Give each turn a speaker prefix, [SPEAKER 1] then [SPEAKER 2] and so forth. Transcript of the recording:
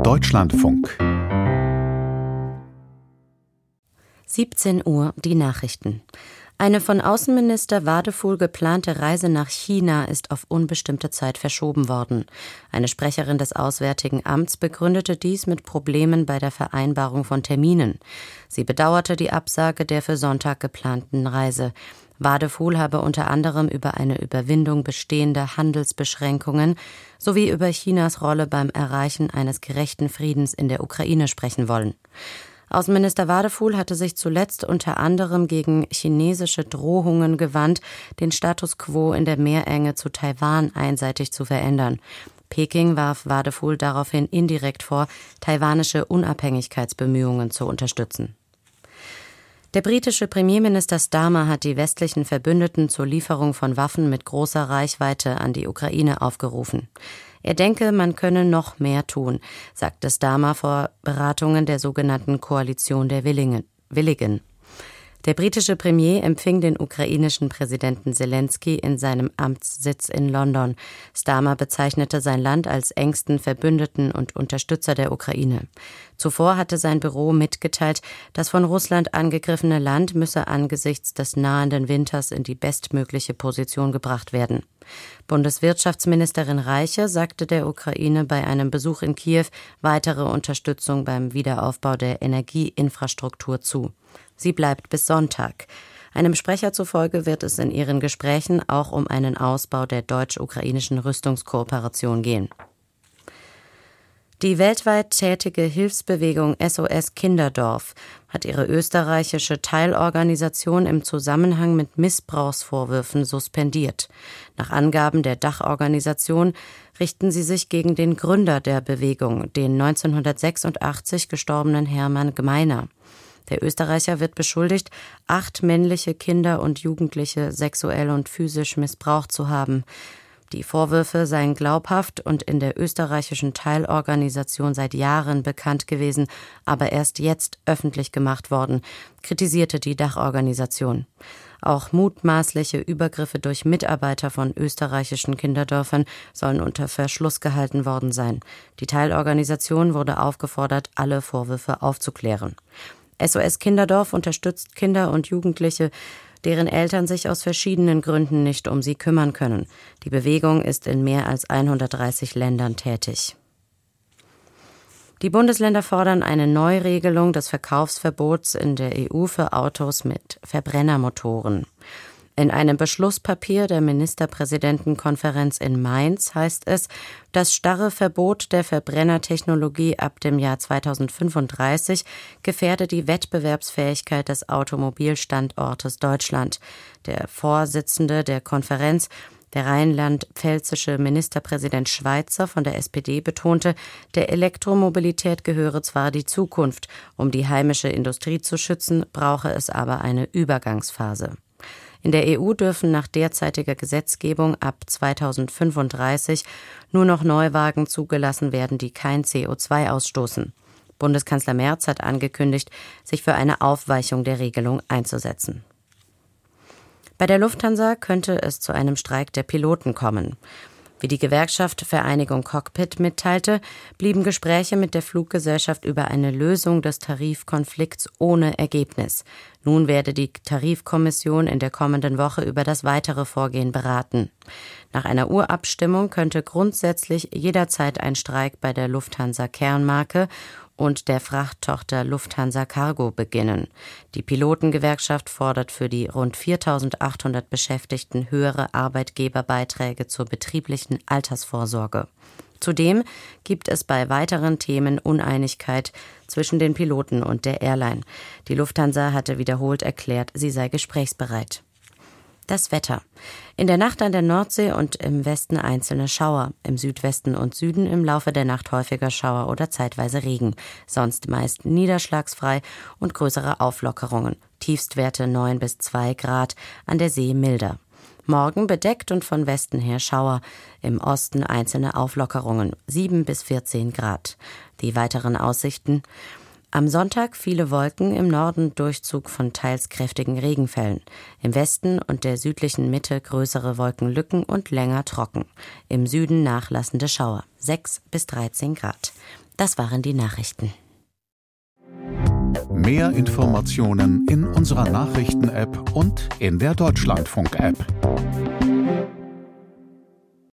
[SPEAKER 1] Deutschlandfunk.
[SPEAKER 2] 17 Uhr, die Nachrichten. Eine von Außenminister Wadefuhl geplante Reise nach China ist auf unbestimmte Zeit verschoben worden. Eine Sprecherin des Auswärtigen Amts begründete dies mit Problemen bei der Vereinbarung von Terminen. Sie bedauerte die Absage der für Sonntag geplanten Reise. Wadefuhl habe unter anderem über eine Überwindung bestehender Handelsbeschränkungen sowie über Chinas Rolle beim Erreichen eines gerechten Friedens in der Ukraine sprechen wollen. Außenminister Wadefuhl hatte sich zuletzt unter anderem gegen chinesische Drohungen gewandt, den Status quo in der Meerenge zu Taiwan einseitig zu verändern. Peking warf Wadefuhl daraufhin indirekt vor, taiwanische Unabhängigkeitsbemühungen zu unterstützen. Der britische Premierminister Starmer hat die westlichen Verbündeten zur Lieferung von Waffen mit großer Reichweite an die Ukraine aufgerufen. Er denke, man könne noch mehr tun, sagte Starmer vor Beratungen der sogenannten Koalition der Willigen. Der britische Premier empfing den ukrainischen Präsidenten Selenskyj in seinem Amtssitz in London. Starmer bezeichnete sein Land als engsten Verbündeten und Unterstützer der Ukraine. Zuvor hatte sein Büro mitgeteilt, das von Russland angegriffene Land müsse angesichts des nahenden Winters in die bestmögliche Position gebracht werden. Bundeswirtschaftsministerin Reiche sagte der Ukraine bei einem Besuch in Kiew weitere Unterstützung beim Wiederaufbau der Energieinfrastruktur zu. Sie bleibt bis Sonntag. Einem Sprecher zufolge wird es in ihren Gesprächen auch um einen Ausbau der deutsch-ukrainischen Rüstungskooperation gehen. Die weltweit tätige Hilfsbewegung SOS Kinderdorf hat ihre österreichische Teilorganisation im Zusammenhang mit Missbrauchsvorwürfen suspendiert. Nach Angaben der Dachorganisation richten sie sich gegen den Gründer der Bewegung, den 1986 gestorbenen Hermann Gmeiner. Der Österreicher wird beschuldigt, 8 männliche Kinder und Jugendliche sexuell und physisch missbraucht zu haben. Die Vorwürfe seien glaubhaft und in der österreichischen Teilorganisation seit Jahren bekannt gewesen, aber erst jetzt öffentlich gemacht worden, kritisierte die Dachorganisation. Auch mutmaßliche Übergriffe durch Mitarbeiter von österreichischen Kinderdörfern sollen unter Verschluss gehalten worden sein. Die Teilorganisation wurde aufgefordert, alle Vorwürfe aufzuklären. SOS Kinderdorf unterstützt Kinder und Jugendliche, deren Eltern sich aus verschiedenen Gründen nicht um sie kümmern können. Die Bewegung ist in mehr als 130 Ländern tätig. Die Bundesländer fordern eine Neuregelung des Verkaufsverbots in der EU für Autos mit Verbrennermotoren. In einem Beschlusspapier der Ministerpräsidentenkonferenz in Mainz heißt es, das starre Verbot der Verbrennertechnologie ab dem Jahr 2035 gefährde die Wettbewerbsfähigkeit des Automobilstandortes Deutschland. Der Vorsitzende der Konferenz, der rheinland-pfälzische Ministerpräsident Schweizer von der SPD, betonte, der Elektromobilität gehöre zwar die Zukunft, um die heimische Industrie zu schützen, brauche es aber eine Übergangsphase. In der EU dürfen nach derzeitiger Gesetzgebung ab 2035 nur noch Neuwagen zugelassen werden, die kein CO2 ausstoßen. Bundeskanzler Merz hat angekündigt, sich für eine Aufweichung der Regelung einzusetzen. Bei der Lufthansa könnte es zu einem Streik der Piloten kommen. Wie die Gewerkschaft Vereinigung Cockpit mitteilte, blieben Gespräche mit der Fluggesellschaft über eine Lösung des Tarifkonflikts ohne Ergebnis. Nun werde die Tarifkommission in der kommenden Woche über das weitere Vorgehen beraten. Nach einer Urabstimmung könnte grundsätzlich jederzeit ein Streik bei der Lufthansa-Kernmarke und der Frachttochter Lufthansa Cargo beginnen. Die Pilotengewerkschaft fordert für die rund 4.800 Beschäftigten höhere Arbeitgeberbeiträge zur betrieblichen Altersvorsorge. Zudem gibt es bei weiteren Themen Uneinigkeit zwischen den Piloten und der Airline. Die Lufthansa hatte wiederholt erklärt, sie sei gesprächsbereit. Das Wetter. In der Nacht an der Nordsee und im Westen einzelne Schauer. Im Südwesten und Süden im Laufe der Nacht häufiger Schauer oder zeitweise Regen. Sonst meist niederschlagsfrei und größere Auflockerungen. Tiefstwerte 9 bis 2 Grad, an der See milder. Morgen bedeckt und von Westen her Schauer. Im Osten einzelne Auflockerungen, 7 bis 14 Grad. Die weiteren Aussichten: Am Sonntag viele Wolken, im Norden Durchzug von teils kräftigen Regenfällen. Im Westen und der südlichen Mitte größere Wolkenlücken und länger trocken. Im Süden nachlassende Schauer, 6 bis 13 Grad. Das waren die Nachrichten.
[SPEAKER 1] Mehr Informationen in unserer Nachrichten-App und in der Deutschlandfunk-App.